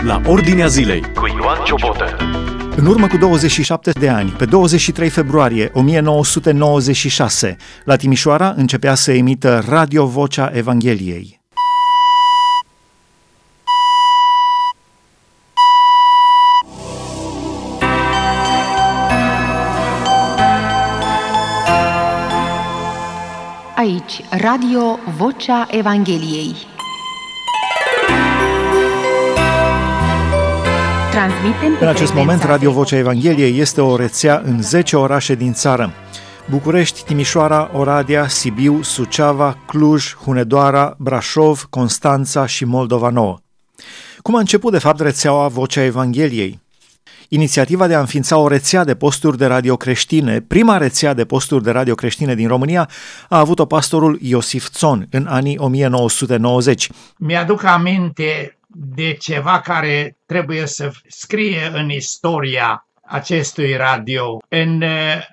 La Ordinea Zilei cu Ioan Ciobotă. În urmă cu 27 de ani, pe 23 februarie 1996, la Timișoara începea să emită Radio Vocea Evangheliei. Aici, Radio Vocea Evangheliei. Transmitem în acest moment, Radio Vocea Evangheliei este o rețea în 10 orașe din țară: București, Timișoara, Oradea, Sibiu, Suceava, Cluj, Hunedoara, Brașov, Constanța și Moldova Nouă. Cum a început, de fapt, rețeaua Vocea Evangheliei? Inițiativa de a înființa o rețea de posturi de radio creștine, prima rețea de posturi de radio creștine din România, a avut-o pastorul Iosif Țon în anii 1990. Mi-aduc aminte de ceva care trebuie să scrie în istoria acestui radio. În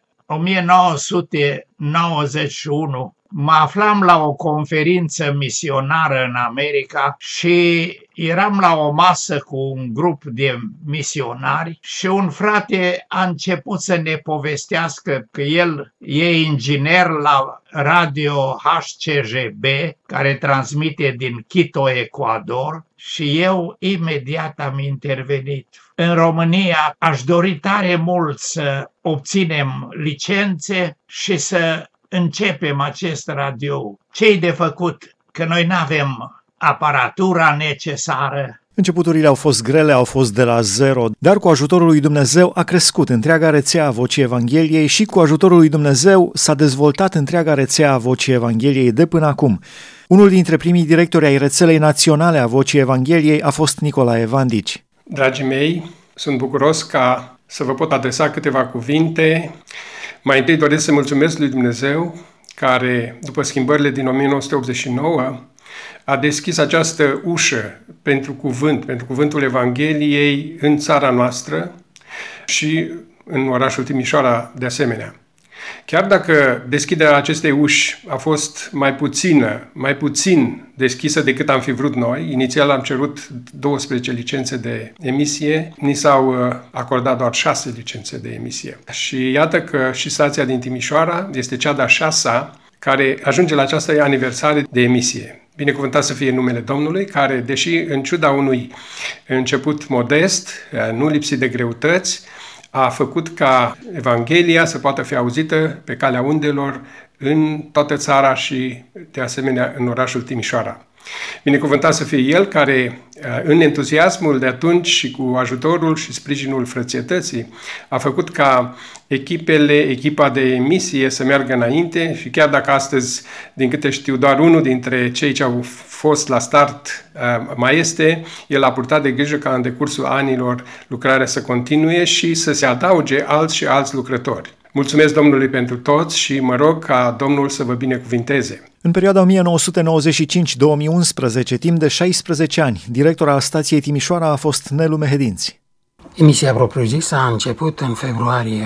1991 mă aflam la o conferință misionară în America și eram la o masă cu un grup de misionari și un frate a început să ne povestească că el e inginer la radio HCJB, care transmite din Quito, Ecuador, și eu imediat am intervenit. În România aș dori tare mult să obținem licențe și să începem acest radio. Ce-i de făcut? Că noi n-avem aparatura necesară. Începuturile au fost grele, au fost de la zero, dar cu ajutorul lui Dumnezeu a crescut întreaga rețea a Vocii Evangheliei și cu ajutorul lui Dumnezeu s-a dezvoltat întreaga rețea a Vocii Evangheliei de până acum. Unul dintre primii directori ai rețelei naționale a Vocii Evangheliei a fost Nicolae Vandici. Dragii mei, sunt bucuros ca să vă pot adresa câteva cuvinte. Mai întâi doresc să mulțumesc lui Dumnezeu, care, după schimbările din 1989, a deschis această ușă pentru cuvântul Evangheliei în țara noastră și în orașul Timișoara de asemenea. Chiar dacă deschiderea acestei uși a fost mai puțin deschisă decât am fi vrut noi, inițial am cerut 12 licențe de emisie, ni s-au acordat doar 6 licențe de emisie. Și iată că și stația din Timișoara este cea de-a 6-a care ajunge la această aniversare de emisie. Binecuvântat să fie numele Domnului, care, deși în ciuda unui început modest, nu lipsit de greutăți, a făcut ca Evanghelia să poată fi auzită pe calea undelor în toată țara și, de asemenea, în orașul Timișoara. Binecuvântat să fie El care, în entuziasmul de atunci și cu ajutorul și sprijinul frățietății, a făcut ca echipa de emisie să meargă înainte și chiar dacă astăzi, din câte știu, doar unul dintre cei ce au fost la start mai este, el a purtat de grijă ca în decursul anilor lucrarea să continue și să se adauge alți și alți lucrători. Mulțumesc Domnului pentru toți și mă rog ca Domnul să vă binecuvinteze. În perioada 1995-2011, timp de 16 ani, director al stației Timișoara a fost Nelu Mehedinți. Emisia propriu-zisă a început în februarie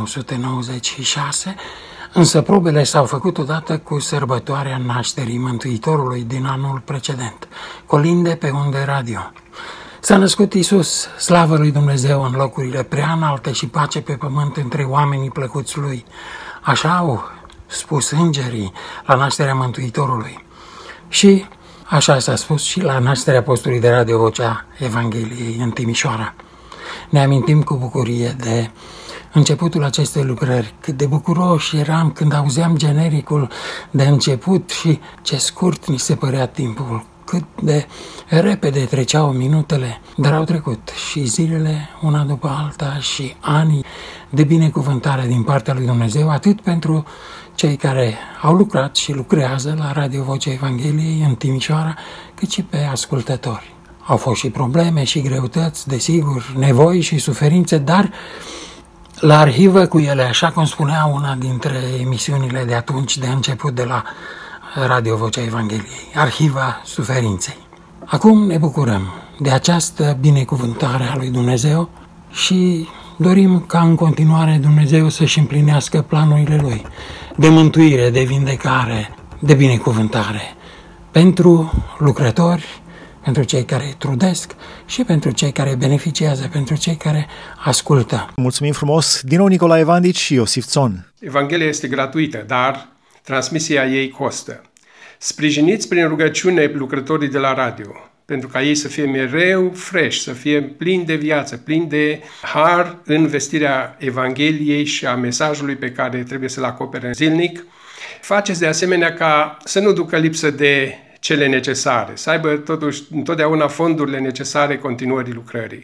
1996, însă probele s-au făcut odată cu sărbătoarea nașterii Mântuitorului din anul precedent, colinde pe unde radio. S-a născut Iisus, slavă lui Dumnezeu în locurile prea înalte și pace pe pământ între oamenii plăcuți lui. Așa au spus îngerii la nașterea Mântuitorului. Și așa s-a spus și la nașterea postului de Radio Vocea Evangheliei în Timișoara. Ne amintim cu bucurie de începutul acestei lucrări, cât de bucuroși eram când auzeam genericul de început și ce scurt ni se părea timpul, cât de repede treceau minutele, dar au trecut și zilele una după alta și ani de binecuvântare din partea lui Dumnezeu, atât pentru cei care au lucrat și lucrează la Radio Vocea Evangheliei în Timișoara, cât și pe ascultători. Au fost și probleme și greutăți, desigur, nevoi și suferințe, dar la arhivă cu ele, așa cum spunea una dintre emisiunile de atunci, de început de la Radio Vocea Evangheliei, arhiva suferinței. Acum ne bucurăm de această binecuvântare a lui Dumnezeu și dorim ca în continuare Dumnezeu să-și împlinească planurile Lui de mântuire, de vindecare, de binecuvântare pentru lucrători, pentru cei care trudesc și pentru cei care beneficiază, pentru cei care ascultă. Mulțumim frumos! Din nou Nicolae Vandici și Iosif Țon. Evanghelia este gratuită, dar transmisia ei costă. Sprijiniți prin rugăciune lucrătorii de la radio, pentru ca ei să fie mereu fresh, să fie plini de viață, plini de har în vestirea Evangheliei și a mesajului pe care trebuie să-l acopere zilnic. Faceți de asemenea ca să nu ducă lipsă de cele necesare, să aibă totuși întotdeauna fondurile necesare continuării lucrării.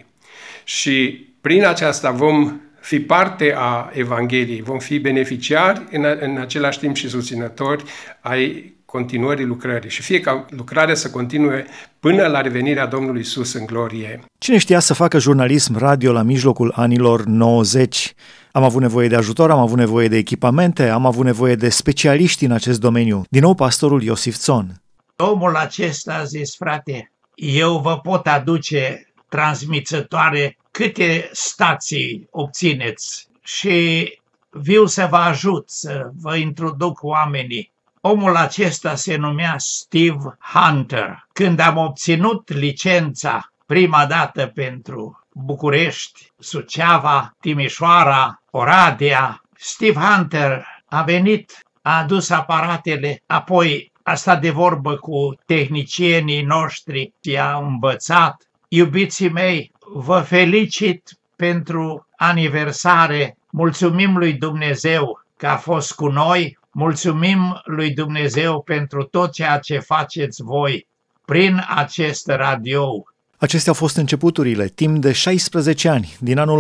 Și prin aceasta vom fi parte a Evangheliei, vom fi beneficiari, în același timp și susținători ai continuării lucrării și fie ca lucrarea să continue până la revenirea Domnului Iisus în glorie. Cine știa să facă jurnalism radio la mijlocul anilor 90? Am avut nevoie de ajutor, am avut nevoie de echipamente, am avut nevoie de specialiști în acest domeniu. Din nou pastorul Iosif Țon. Omul acesta a zis, frate, eu vă pot aduce transmițătoare câte stații obțineți și viu să vă ajut, să vă introduc oamenii. Omul acesta se numea Steve Hunter. Când am obținut licența prima dată pentru București, Suceava, Timișoara, Oradea, Steve Hunter a venit, a adus aparatele, apoi a stat de vorbă cu tehnicienii noștri, i-a învățat. Iubiții mei, vă felicit pentru aniversare, mulțumim lui Dumnezeu că a fost cu noi, mulțumim lui Dumnezeu pentru tot ceea ce faceți voi prin acest radio. Acestea au fost începuturile. Timp de 16 ani, din anul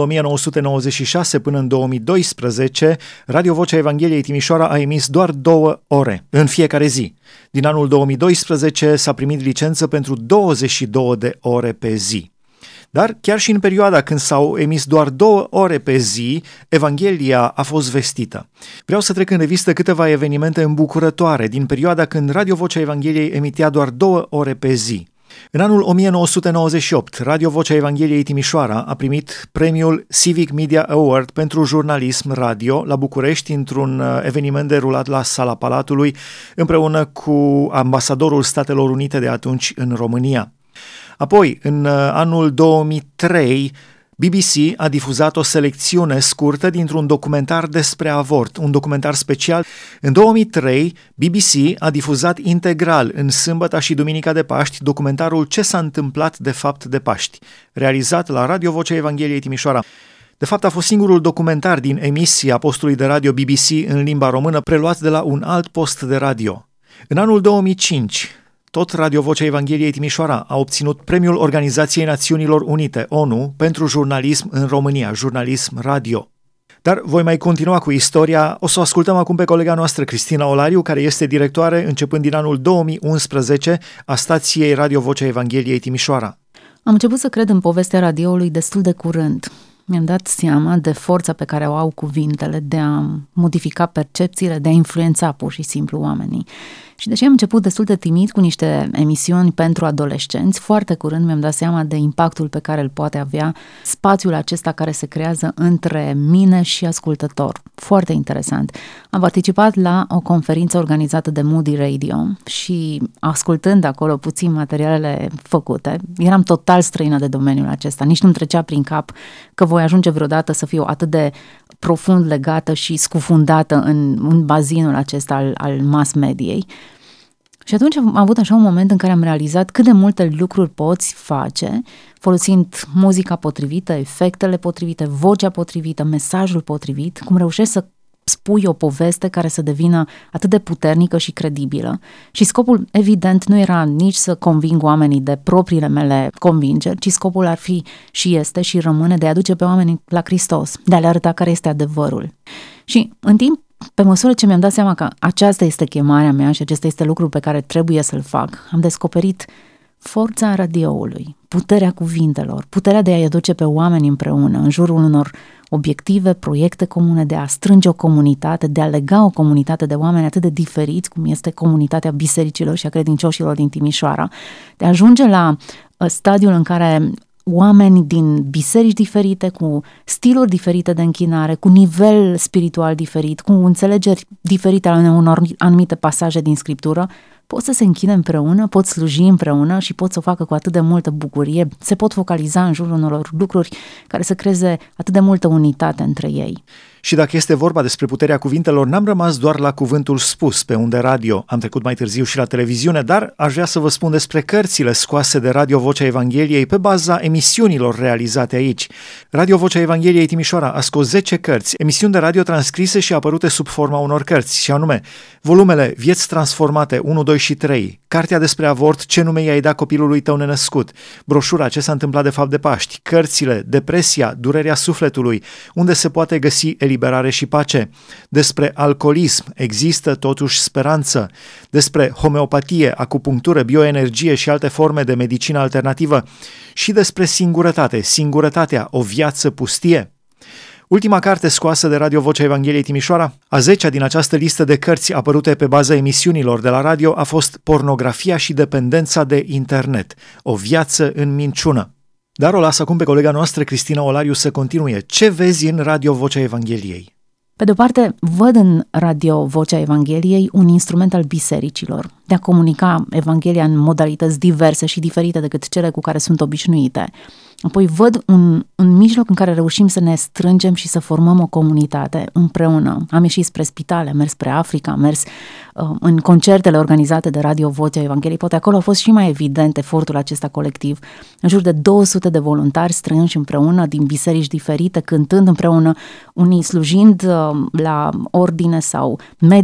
1996 până în 2012, Radio Vocea Evangheliei Timișoara a emis doar 2 ore în fiecare zi. Din anul 2012 s-a primit licență pentru 22 de ore pe zi. Dar chiar și în perioada când s-au emis doar 2 ore pe zi, Evanghelia a fost vestită. Vreau să trec în revistă câteva evenimente îmbucurătoare din perioada când Radio Vocea Evangheliei emitea doar 2 ore pe zi. În anul 1998, Radio Vocea Evangheliei Timișoara a primit premiul Civic Media Award pentru jurnalism radio la București într-un eveniment derulat la Sala Palatului împreună cu ambasadorul Statelor Unite de atunci în România. Apoi, în anul 2003, BBC a difuzat o selecțiune scurtă dintr-un documentar despre avort, un documentar special. În 2003, BBC a difuzat integral în sâmbăta și duminica de Paști documentarul Ce s-a întâmplat de fapt de Paști, realizat la Radio Vocea Evangheliei Timișoara. De fapt, a fost singurul documentar din emisia postului de radio BBC în limba română preluat de la un alt post de radio. În anul 2005, tot Radio Vocea Evangheliei Timișoara a obținut premiul Organizației Națiunilor Unite, ONU, pentru jurnalism în România, jurnalism radio. Dar voi mai continua cu istoria, o să o ascultăm acum pe colega noastră Cristina Olariu, care este directoare începând din anul 2011 a stației Radio Vocea Evangheliei Timișoara. Am început să cred în povestea radioului destul de curând. Mi-am dat seama de forța pe care o au cuvintele de a modifica percepțiile, de a influența pur și simplu oamenii. Și deși am început destul de timid cu niște emisiuni pentru adolescenți, foarte curând mi-am dat seama de impactul pe care îl poate avea spațiul acesta care se creează între mine și ascultător. Foarte interesant. Am participat la o conferință organizată de Moody Radio și ascultând acolo puțin materialele făcute, eram total străină de domeniul acesta. Nici nu-mi trecea prin cap că voi ajunge vreodată să fiu atât de profund legată și scufundată în bazinul acesta al mass mediei. Și atunci am avut așa un moment în care am realizat cât de multe lucruri poți face folosind muzica potrivită, efectele potrivite, vocea potrivită, mesajul potrivit, cum reușești să spui o poveste care să devină atât de puternică și credibilă. Și scopul, evident, nu era nici să conving oamenii de propriile mele convingeri, ci scopul ar fi și este și rămâne de a aduce pe oamenii la Hristos, de a le arăta care este adevărul. Și în timp, pe măsură ce mi-am dat seama că aceasta este chemarea mea și acesta este lucrul pe care trebuie să-l fac, am descoperit forța radioului, puterea cuvintelor, puterea de a-i aduce pe oameni împreună, în jurul unor obiective, proiecte comune, de a strânge o comunitate, de a lega o comunitate de oameni atât de diferiți, cum este comunitatea bisericilor și a credincioșilor din Timișoara, de a ajunge la stadiul în care oameni din biserici diferite, cu stiluri diferite de închinare, cu nivel spiritual diferit, cu înțelegeri diferite ale unor anumite pasaje din Scriptură, pot să se închide împreună, pot sluji împreună și pot să o facă cu atât de multă bucurie, se pot focaliza în jurul unor lucruri care să creeze atât de multă unitate între ei. Și dacă este vorba despre puterea cuvintelor, n-am rămas doar la cuvântul spus pe unde radio, am trecut mai târziu și la televiziune, dar aș vrea să vă spun despre cărțile scoase de Radio Vocea Evangheliei pe baza emisiunilor realizate aici. Radio Vocea Evangheliei Timișoara a scos 10 cărți, emisiuni de radio transcrise și apărute sub forma unor cărți, și anume volumele Vieți transformate 1, 2 și 3, cartea despre avort, Ce nume i-ai dat copilului tău nenăscut, broșura Ce s-a întâmplat de fapt de Paști, cărțile Depresia, Durerea sufletului, unde se poate găsi eliberare și pace, despre alcoolism, Există totuși speranță, despre homeopatie, acupunctură, bioenergie și alte forme de medicină alternativă și despre singurătate, Singurătatea, o viață pustie. Ultima carte scoasă de Radio Vocea Evangheliei Timișoara, a 10-a din această listă de cărți apărute pe baza emisiunilor de la radio, a fost Pornografia și dependența de internet, o viață în minciună. Dar o las acum pe colega noastră, Cristina Olariu, să continue. Ce vezi în Radio Vocea Evangheliei? Pe de-o parte, văd în Radio Vocea Evangheliei un instrument al bisericilor de a comunica Evanghelia în modalități diverse și diferite decât cele cu care sunt obișnuite. Apoi văd un mijloc în care reușim să ne strângem și să formăm o comunitate împreună. Am ieșit spre spitale, am mers spre Africa, am mers în concertele organizate de Radio Vocea Evangheliei. Poate acolo a fost și mai evident efortul acesta colectiv. În jur de 200 de voluntari strânși împreună din biserici diferite, cântând împreună, unii slujind la ordine sau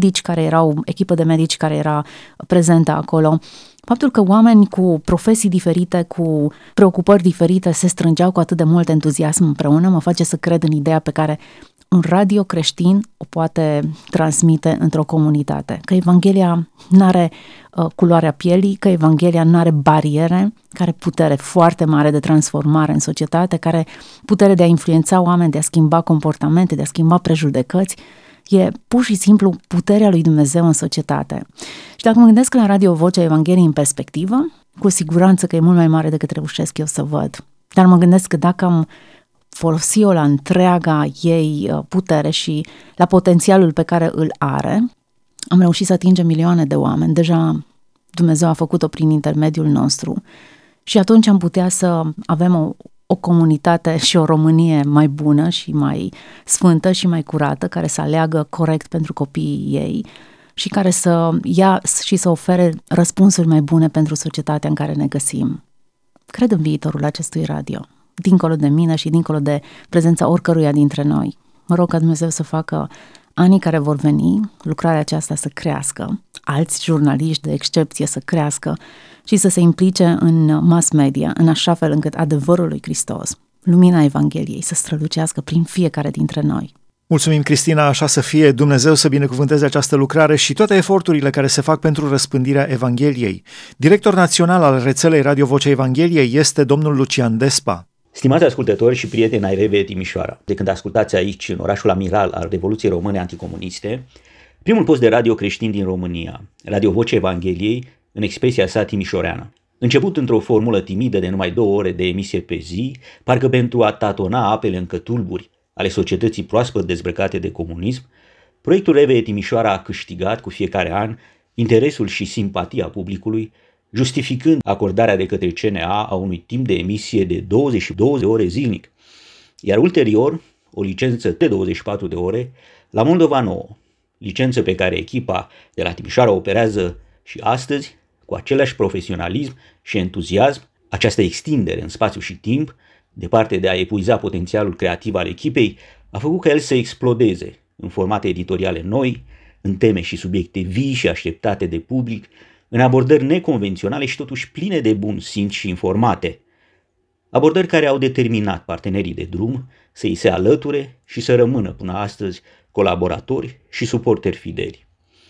echipă de medici care era prezentă acolo. Faptul că oameni cu profesii diferite, cu preocupări diferite se strângeau cu atât de mult entuziasm împreună mă face să cred în ideea pe care un radio creștin o poate transmite într-o comunitate. Că Evanghelia n-are culoarea pielii, că Evanghelia n-are bariere, care are putere foarte mare de transformare în societate, care are putere de a influența oameni, de a schimba comportamente, de a schimba prejudecăți. E pur și simplu puterea lui Dumnezeu în societate. Și dacă mă gândesc la Radio Vocea Evangheliei în perspectivă, cu siguranță că e mult mai mare decât reușesc eu să văd. Dar mă gândesc că dacă am folosi-o la întreaga ei putere și la potențialul pe care îl are, am reușit să atingem milioane de oameni. Deja Dumnezeu a făcut-o prin intermediul nostru și atunci am putea să avem o comunitate și o Românie mai bună și mai sfântă și mai curată, care să aleagă corect pentru copiii ei și care să ia și să ofere răspunsuri mai bune pentru societatea în care ne găsim. Cred în viitorul acestui radio, dincolo de mine și dincolo de prezența oricăruia dintre noi. Mă rog ca Dumnezeu să facă anii care vor veni, lucrarea aceasta să crească, alți jurnaliști de excepție să crească și să se implice în mass media, în așa fel încât adevărul lui Hristos, lumina Evangheliei, să strălucească prin fiecare dintre noi. Mulțumim, Cristina, așa să fie. Dumnezeu să binecuvânteze această lucrare și toate eforturile care se fac pentru răspândirea Evangheliei. Director național al rețelei Radio Vocea Evangheliei este domnul Lucian Despa. Stimați ascultători și prieteni ai RV Timișoara, de când ascultați aici, în orașul amiral al Revoluției Române Anticomuniste, primul post de radio creștin din România, Radio Vocea Evangheliei, în expresia sa timișoreană. Început într-o formulă timidă de numai 2 ore de emisie pe zi, parcă pentru a tatona apele încă tulburi ale societății proaspăt dezbrăcate de comunism, proiectul RV Timișoara a câștigat cu fiecare an interesul și simpatia publicului, justificând acordarea de către CNA a unui timp de emisie de 22 de ore zilnic, iar ulterior o licență de 24 de ore la Moldova Nouă, licență pe care echipa de la Timișoara operează și astăzi cu același profesionalism și entuziasm. Această extindere în spațiu și timp, departe de a epuiza potențialul creativ al echipei, a făcut ca el să explodeze în formate editoriale noi, în teme și subiecte vii și așteptate de public, în abordări neconvenționale și totuși pline de bun simț și informate. Abordări care au determinat partenerii de drum să îi se alăture și să rămână până astăzi colaboratori și suporteri fideli.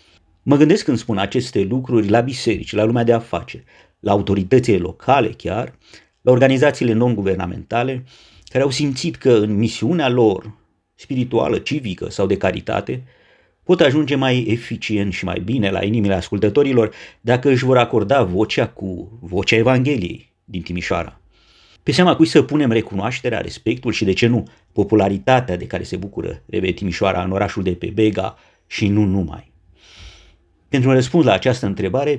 Mă gândesc când spun aceste lucruri la biserici, la lumea de afaceri, la autoritățile locale chiar, la organizațiile non-guvernamentale care au simțit că în misiunea lor spirituală, civică sau de caritate pot ajunge mai eficient și mai bine la inimile ascultătorilor dacă își vor acorda vocea cu Vocea Evangheliei din Timișoara. Pe seama cui să punem recunoașterea, respectul și, de ce nu, popularitatea de care se bucură RV Timișoara în orașul de pe Bega și nu numai. Pentru un răspuns la această întrebare,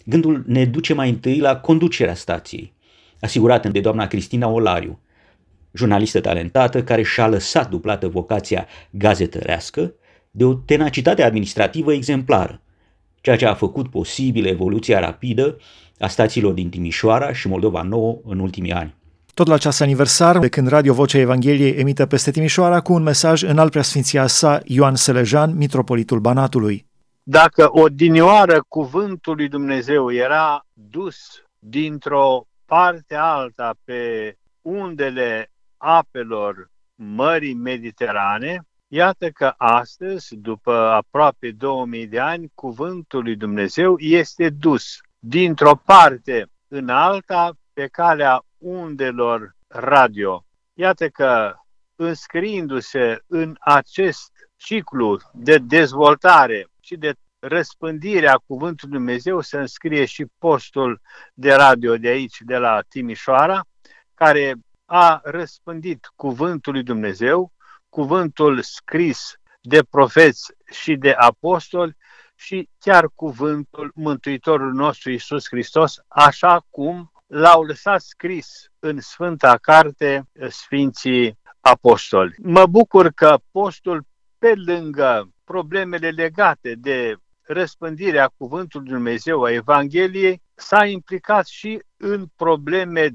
Gândul ne duce mai întâi la conducerea stației, asigurată de doamna Cristina Olariu, jurnalistă talentată care și-a lăsat dublată vocația gazetărească de o tenacitate administrativă exemplară, ceea ce a făcut posibilă evoluția rapidă a stațiilor din Timișoara și Moldova Nouă în ultimii ani. Tot la acest aniversar, de când Radio Vocea Evangheliei emite peste Timișoara cu un mesaj în al preasfinția sa Ioan Selejan, mitropolitul Banatului. Dacă odinioară cuvântul lui Dumnezeu era dus dintr-o parte alta pe undele apelor Mării Mediterane, iată că astăzi, după aproape 2000 de ani, cuvântul lui Dumnezeu este dus dintr-o parte în alta pe calea undelor radio. Iată că, înscriindu-se în acest ciclu de dezvoltare și de răspândire a cuvântului Dumnezeu, se înscrie și postul de radio de aici, de la Timișoara, care a răspândit cuvântul lui Dumnezeu, cuvântul scris de profeți și de apostoli și chiar cuvântul Mântuitorului nostru Iisus Hristos, așa cum l-au lăsat scris în Sfânta Carte Sfinții Apostoli. Mă bucur că postul, pe lângă problemele legate de răspândirea cuvântului Dumnezeu a Evangheliei, s-a implicat și în probleme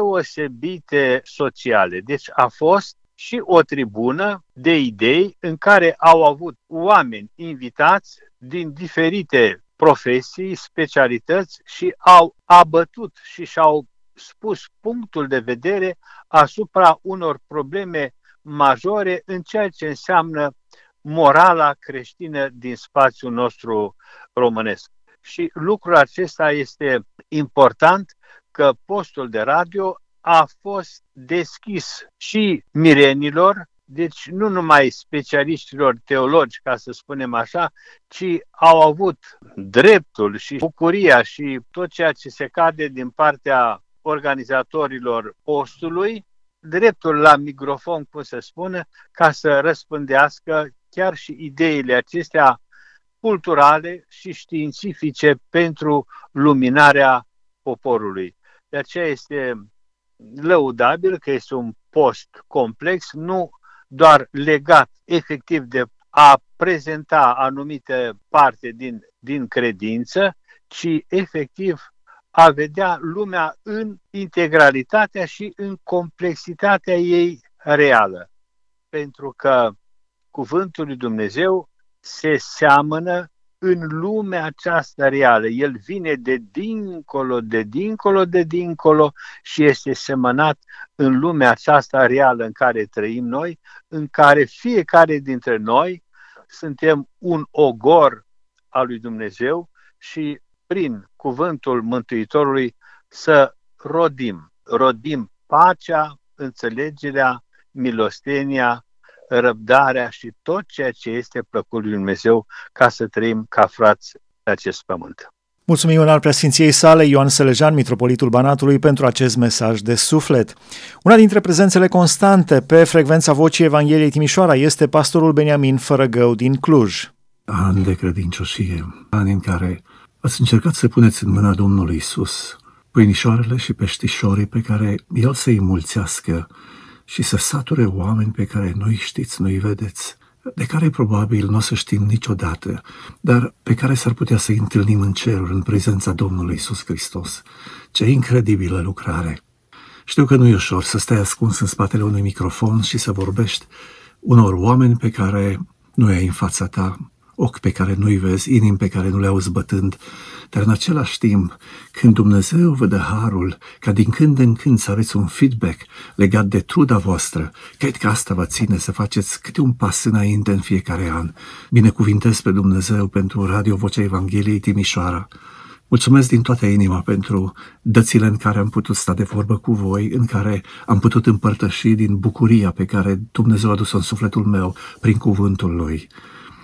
deosebite sociale. Deci a fost și o tribună de idei în care au avut oameni invitați din diferite profesii, specialități și au abătut și și-au spus punctul de vedere asupra unor probleme majore în ceea ce înseamnă morala creștină din spațiul nostru românesc. Și lucrul acesta este important, că postul de radio a fost deschis și mirenilor, deci nu numai specialiștilor teologi, ca să spunem așa, ci au avut dreptul și bucuria și tot ceea ce se cade din partea organizatorilor postului, dreptul la microfon, cum se spune, ca să răspândească chiar și ideile acestea culturale și științifice pentru luminarea poporului. De aceea este lăudabil că este un post complex, nu doar legat efectiv de a prezenta anumite parte din credință, ci efectiv a vedea lumea în integralitatea și în complexitatea ei reală. Pentru că cuvântul lui Dumnezeu se seamănă în lumea aceasta reală. El vine de dincolo și este semănat în lumea aceasta reală în care trăim noi, în care fiecare dintre noi suntem un ogor al lui Dumnezeu și prin cuvântul Mântuitorului să rodim pacea, înțelegerea, milostenia, răbdarea și tot ceea ce este plăcut lui Dumnezeu, ca să trăim ca frați pe acest pământ. Mulțumim în al preasfinției sale Ioan Selejan, mitropolitul Banatului, pentru acest mesaj de suflet. Una dintre prezențele constante pe frecvența Vocii Evangheliei Timișoara este pastorul Beniamin Fărăgău din Cluj. Ani de credincioșie, ani în care ați încercat să puneți în mâna Domnului Iisus pâinișoarele și peștișorii pe care El să-i mulțească și să sature oameni pe care nu-i știți, nu-i vedeți, de care probabil nu o să știm niciodată, dar pe care s-ar putea să-i întâlnim în ceruri, în prezența Domnului Iisus Hristos. Ce incredibilă lucrare! Știu că nu e ușor să stai ascuns în spatele unui microfon și să vorbești unor oameni pe care nu i-ai în fața ta, ochi pe care nu-i vezi, inimi pe care nu le auzi bătând, dar în același timp, când Dumnezeu vă dă harul ca din când în când să aveți un feedback legat de truda voastră, cred că asta vă ține să faceți câte un pas înainte în fiecare an. Binecuvintez pe Dumnezeu pentru Radio Vocea Evangheliei Timișoara. Mulțumesc din toată inima pentru dățile în care am putut sta de vorbă cu voi, în care am putut împărtăși din bucuria pe care Dumnezeu a dus-o în sufletul meu prin cuvântul Lui.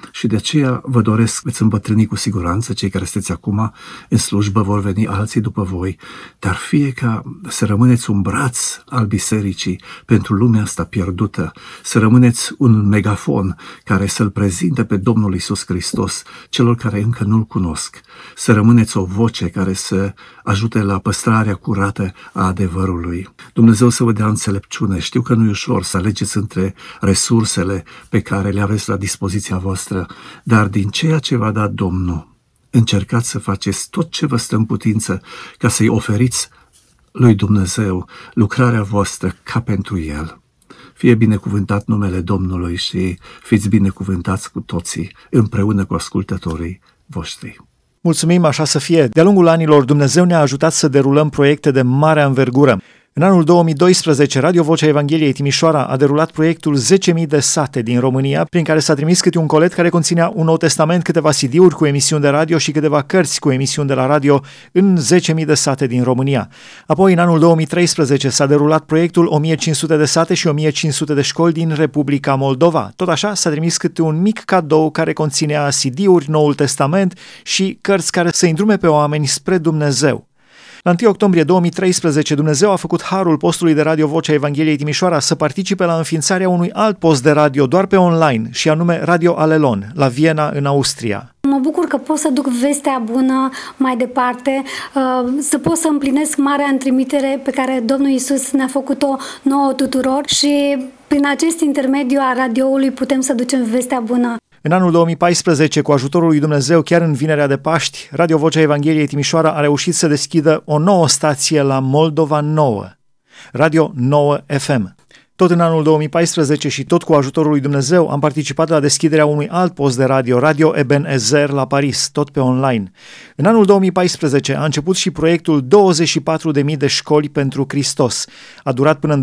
și de aceea vă doresc, veți îmbătrâni cu siguranță, cei care sunteți acum în slujbă, vor veni alții după voi, dar fie ca să rămâneți un braț al bisericii pentru lumea asta pierdută, să rămâneți un megafon care să-L prezinte pe Domnul Iisus Hristos celor care încă nu-L cunosc, să rămâneți o voce care să ajute la păstrarea curată a adevărului. Dumnezeu să vă dea înțelepciune. Știu că nu e ușor să alegeți între resursele pe care le aveți la dispoziția voastră, dar din ceea ce v-a dat Domnul, încercați să faceți tot ce vă stă în putință ca să-i oferiți lui Dumnezeu lucrarea voastră ca pentru El. Fie binecuvântat numele Domnului și fiți binecuvântați cu toții, împreună cu ascultătorii voștri. Mulțumim, așa să fie. De-a lungul anilor, Dumnezeu ne-a ajutat să derulăm proiecte de mare anvergură. În anul 2012, Radio Vocea Evangheliei Timișoara a derulat proiectul 10.000 de sate din România, prin care s-a trimis câte un colet care conținea un Nou Testament, câteva CD-uri cu emisiuni de radio și câteva cărți cu emisiuni de la radio în 10.000 de sate din România. Apoi, în anul 2013, s-a derulat proiectul 1.500 de sate și 1.500 de școli din Republica Moldova. Tot așa, s-a trimis câte un mic cadou care conținea CD-uri, Noul Testament și cărți care să îndrume pe oameni spre Dumnezeu. La 1 octombrie 2013, Dumnezeu a făcut harul postului de radio Vocea Evangheliei Timișoara să participe la înființarea unui alt post de radio doar pe online, și anume Radio Alelon, la Viena, în Austria. Mă bucur că pot să duc vestea bună mai departe, să pot să împlinesc marea trimitere pe care Domnul Iisus ne-a făcut-o nouă tuturor și prin acest intermediu a radioului putem să ducem vestea bună. În anul 2014, cu ajutorul lui Dumnezeu, chiar în Vinerea de Paști, Radio Vocea Evangheliei Timișoara a reușit să deschidă o nouă stație la Moldova Nouă, Radio Nouă FM. Tot în anul 2014 și tot cu ajutorul lui Dumnezeu am participat la deschiderea unui alt post de radio, Radio Ebenezer la Paris, tot pe online. În anul 2014 a început și proiectul 24.000 de școli pentru Hristos. A durat până în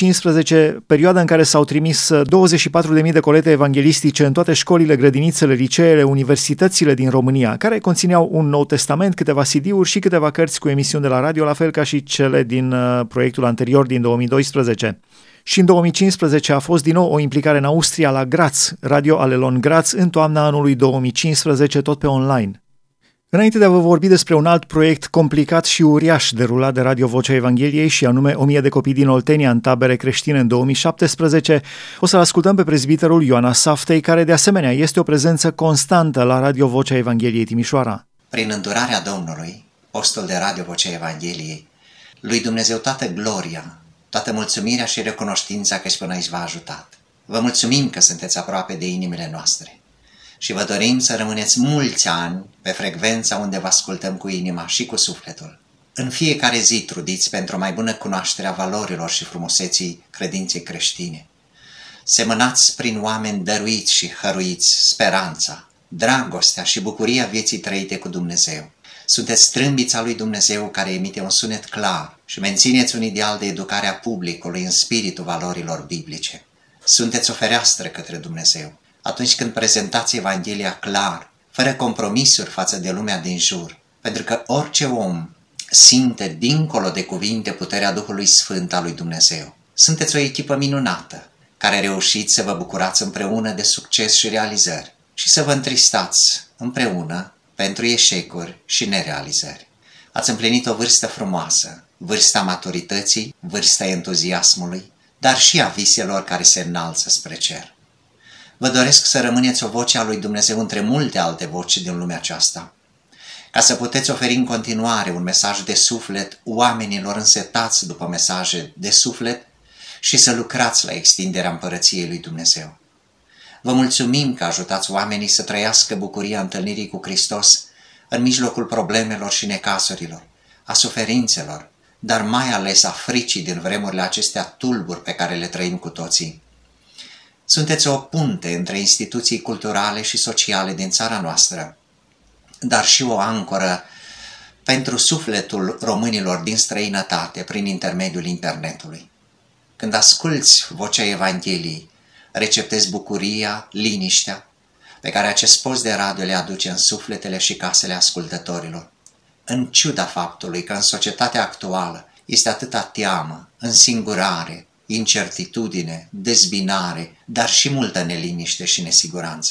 2015, perioada în care s-au trimis 24.000 de colete evanghelistice în toate școlile, grădinițele, liceele, universitățile din România, care conțineau un Nou Testament, câteva CD-uri și câteva cărți cu emisiuni de la radio, la fel ca și cele din proiectul anterior din 2012. Și în 2015 a fost din nou o implicare în Austria la Graz, Radio Alelon Graz, în toamna anului 2015, tot pe online. Înainte de a vă vorbi despre un alt proiect complicat și uriaș derulat de Radio Vocea Evangheliei, și anume 1000 de copii din Oltenia în tabere creștine în 2017, o să-l ascultăm pe prezbiterul Ioana Saftei, care de asemenea este o prezență constantă la Radio Vocea Evangheliei Timișoara. Prin îndurarea Domnului, postul de Radio Vocea Evangheliei, lui Dumnezeu toată gloria, toată mulțumirea și recunoștința că și până aici v-a ajutat. Vă mulțumim că sunteți aproape de inimile noastre și vă dorim să rămâneți mulți ani pe frecvența unde vă ascultăm cu inima și cu sufletul. În fiecare zi trudiți pentru o mai bună cunoaștere a valorilor și frumuseții credinței creștine. Semănați prin oameni dăruiți și hăruiți speranța, dragostea și bucuria vieții trăite cu Dumnezeu. Sunteți strâmbița lui Dumnezeu care emite un sunet clar și mențineți un ideal de educare a publicului în spiritul valorilor biblice. Sunteți o fereastră către Dumnezeu atunci când prezentați Evanghelia clar, fără compromisuri față de lumea din jur, pentru că orice om simte dincolo de cuvinte puterea Duhului Sfânt al lui Dumnezeu. Sunteți o echipă minunată care reușiți să vă bucurați împreună de succes și realizări și să vă întristați împreună pentru eșecuri și nerealizări. Ați împlinit o vârstă frumoasă, vârsta maturității, vârsta entuziasmului, dar și a viselor care se înalță spre cer. Vă doresc să rămâneți o voce a lui Dumnezeu între multe alte voci din lumea aceasta, ca să puteți oferi în continuare un mesaj de suflet oamenilor însetați după mesaje de suflet și să lucrați la extinderea împărăției lui Dumnezeu. Vă mulțumim că ajutați oamenii să trăiască bucuria întâlnirii cu Hristos în mijlocul problemelor și necasurilor, a suferințelor, dar mai ales a fricii din vremurile acestea tulburi pe care le trăim cu toții. Sunteți o punte între instituții culturale și sociale din țara noastră, dar și o ancoră pentru sufletul românilor din străinătate prin intermediul internetului. Când asculți vocea Evangheliei, receptezi bucuria, liniștea pe care acest post de radio le aduce în sufletele și casele ascultătorilor. În ciuda faptului că în societatea actuală este atâta teamă, însingurare, incertitudine, dezbinare, dar și multă neliniște și nesiguranță.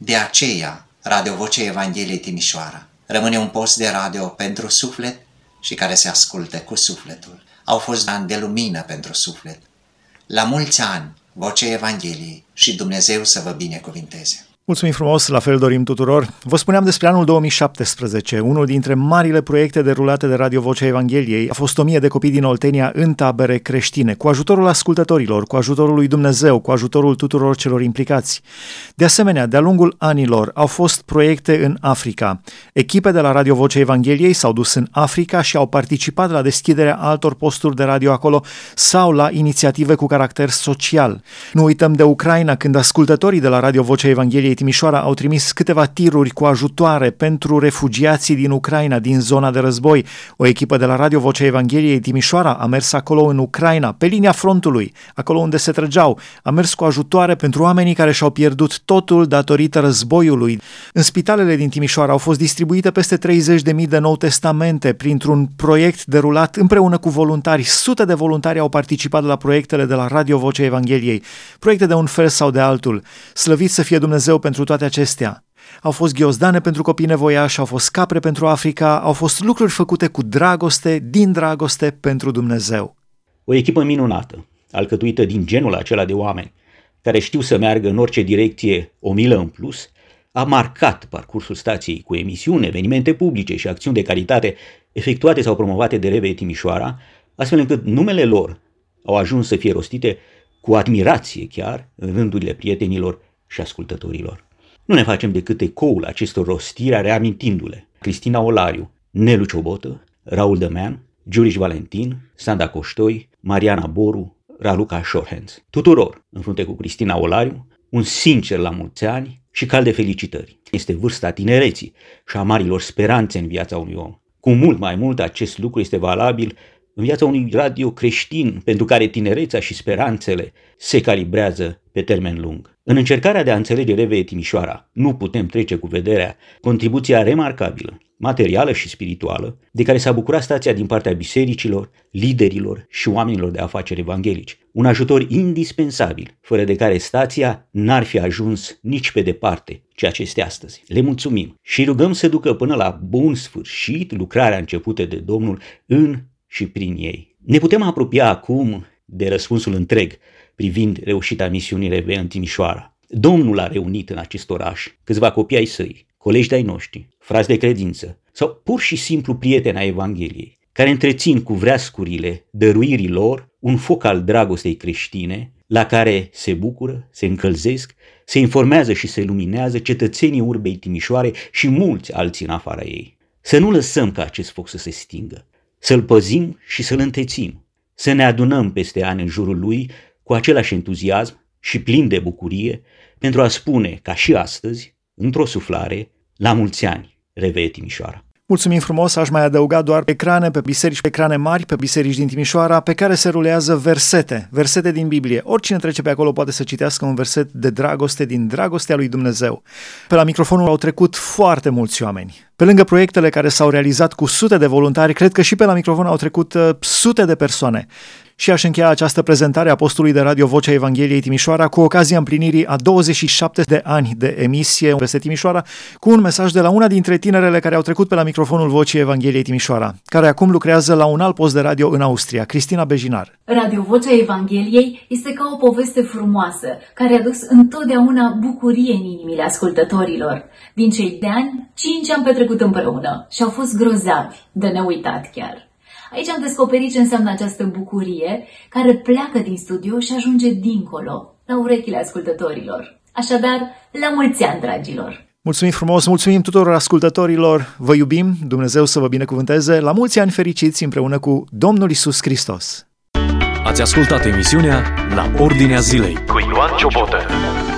De aceea, Radio Vocea Evangheliei Timișoara rămâne un post de radio pentru suflet și care se asculte cu sufletul. Au fost ani de lumină pentru suflet. La mulți ani, Vocea Evangheliei și Dumnezeu să vă binecuvinteze! Mulțumim frumos, la fel dorim tuturor. Vă spuneam despre anul 2017, unul dintre marile proiecte derulate de Radio Vocea Evangheliei. A fost 1000 de copii din Oltenia în tabere creștine, cu ajutorul ascultătorilor, cu ajutorul lui Dumnezeu, cu ajutorul tuturor celor implicați. De asemenea, de-a lungul anilor au fost proiecte în Africa. Echipe de la Radio Vocea Evangheliei s-au dus în Africa și au participat la deschiderea altor posturi de radio acolo sau la inițiative cu caracter social. Nu uităm de Ucraina, când ascultătorii de la Radio Vocea Evangheliei Timișoara au trimis câteva tiruri cu ajutoare pentru refugiații din Ucraina, din zona de război. O echipă de la Radio Vocea Evangheliei Timișoara a mers acolo în Ucraina, pe linia frontului, acolo unde se trăgeau. A mers cu ajutoare pentru oamenii care și-au pierdut totul datorită războiului. În spitalele din Timișoara au fost distribuite peste 30.000 de nou testamente printr-un proiect derulat împreună cu voluntari. Sute de voluntari au participat la proiectele de la Radio Vocea Evangheliei, proiecte de un fel sau de altul. Slăvit să fie Dumnezeu pentru toate acestea. Au fost ghiozdane pentru copii nevoiași, au fost capre pentru Africa, au fost lucruri făcute cu dragoste, din dragoste pentru Dumnezeu. O echipă minunată, alcătuită din genul acela de oameni, care știu să meargă în orice direcție o milă în plus, a marcat parcursul stației cu emisiuni, evenimente publice și acțiuni de caritate efectuate sau promovate de RV Timișoara, astfel încât numele lor au ajuns să fie rostite cu admirație chiar în rândurile prietenilor și ascultătorilor. Nu ne facem decât ecoul acestor rostiri reamintindu-le Cristina Olariu, Nelu Ciobotă, Raul Dămean, Giuriș Valentin, Sanda Coștoi, Mariana Boru, Raluca Shorhands. Tuturor, în frunte cu Cristina Olariu, un sincer la mulți ani și calde felicitări. Este vârsta tinereții și a marilor speranțe în viața unui om. Cu mult mai mult, acest lucru este valabil în viața unui radio creștin, pentru care tinerețea și speranțele se calibrează pe termen lung. În încercarea de a înțelege RV Timișoara, nu putem trece cu vederea contribuția remarcabilă, materială și spirituală, de care s-a bucurat stația din partea bisericilor, liderilor și oamenilor de afaceri evanghelici. Un ajutor indispensabil, fără de care stația n-ar fi ajuns nici pe departe ceea ce este astăzi. Le mulțumim și rugăm să ducă până la bun sfârșit lucrarea începută de Domnul în și prin ei. Ne putem apropia acum de răspunsul întreg privind reușita misiunii RV în Timișoara. Domnul a reunit în acest oraș câțiva copii ai săi, colegi de-ai noștri, frați de credință sau pur și simplu prieteni ai Evangheliei, care întrețin cu vreascurile dăruirii lor un foc al dragostei creștine, la care se bucură, se încălzesc, se informează și se luminează cetățenii urbei Timișoare și mulți alții în afara ei. Să nu lăsăm ca acest foc să se stingă, să-l păzim și să-l întețim, să ne adunăm peste ani în jurul lui cu același entuziasm și plin de bucurie pentru a spune, ca și astăzi, într-o suflare, la mulți ani, RV Timișoara. Mulțumim frumos, aș mai adăuga doar ecrane pe biserici, pe ecrane mari, pe biserici din Timișoara, pe care se rulează versete din Biblie. Oricine trece pe acolo poate să citească un verset de dragoste din dragostea lui Dumnezeu. Pe la microfonul au trecut foarte mulți oameni. Pe lângă proiectele care s-au realizat cu sute de voluntari, cred că și pe la microfon au trecut sute de persoane. Și aș încheia această prezentare a postului de Radio Vocea Evangheliei Timișoara cu ocazia împlinirii a 27 de ani de emisie peste Timișoara, cu un mesaj de la una dintre tinerele care au trecut pe la microfonul Vocii Evangheliei Timișoara, care acum lucrează la un alt post de radio în Austria, Cristina Bejinar. Radio Vocea Evangheliei este ca o poveste frumoasă, care a dus întotdeauna bucurie în inimile ascultătorilor. Din cei de ani, 5 am petrecut împreună și au fost grozavi, de neuitat chiar. Aici am descoperit ce înseamnă această bucurie care pleacă din studio și ajunge dincolo, la urechile ascultătorilor. Așadar, la mulți ani, dragilor! Mulțumim frumos, mulțumim tuturor ascultătorilor, vă iubim, Dumnezeu să vă binecuvânteze, la mulți ani fericiți împreună cu Domnul Iisus Hristos! Ați ascultat emisiunea La Ordinea Zilei cu Ioan Ciobotă.